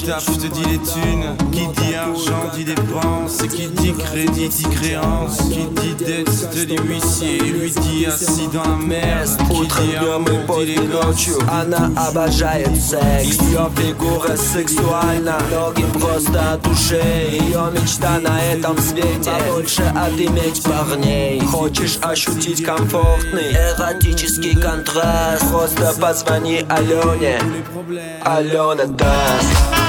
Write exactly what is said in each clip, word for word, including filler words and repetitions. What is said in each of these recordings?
taf, je te dis les thunes. Qui dit argent dit dépense. Et qui dit crédit dit créance. Qui dit dette te dit huissier. Lui dit assis dans la mer. Qui dit amour dit les gosses. Она обожает секс. Ее фигура сексуальна, ноги просто от ушей. Ее мечта на этом свете побольше отыметь парней. Хочешь ощутить комфортный эротический контраст? Просто позвони Алене. Алена даст.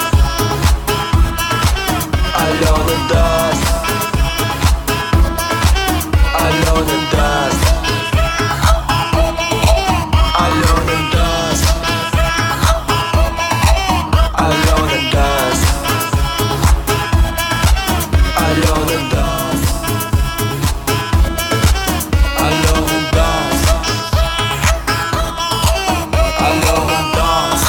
Алена даст. Алена даст. Алена даст. Алена даст. Алена даст. Алена даст. Алена даст.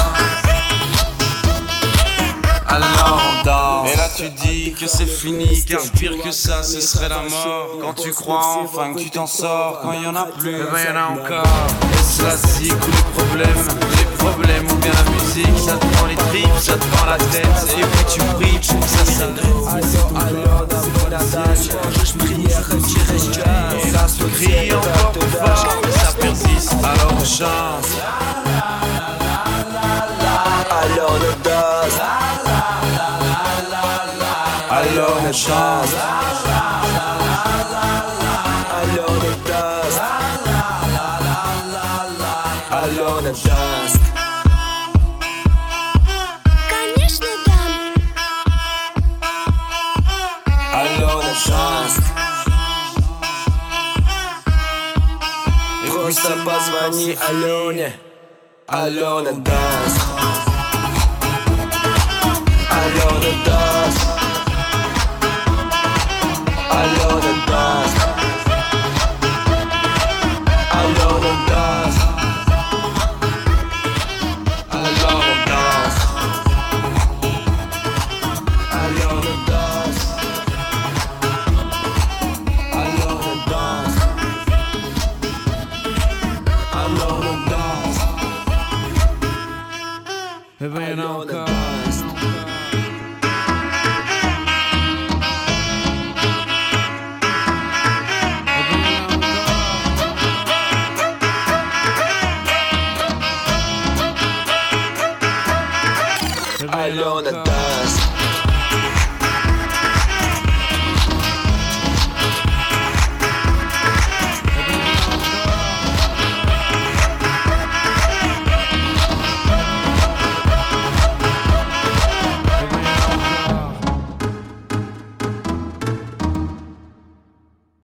Alors danse. Et là tu dis que c'est fini, car pire que ça ce serait la mort. Quand tu crois enfin que tu t'en sors, quand il y en a plus, eh ben y en a encore. Est-ce la zik ou les problèmes? Les problèmes ou bien la musique, ça te prend les tripes, ça te prend la tête. Et puis tu pries pour que ça s'arrête. Et là tu cries encore plus fort, mais ça persiste, alors on chante. Alena даст. Alors on chante. Alena даст. Alena даст. Конечно, дам. Алена даст. Просто позвони Алене. Алена даст. Алена даст. Алена даст. Алена даст. Алена даст. Алена даст. Алена даст. Алена даст. Eh ben y en a encore. Alena даст.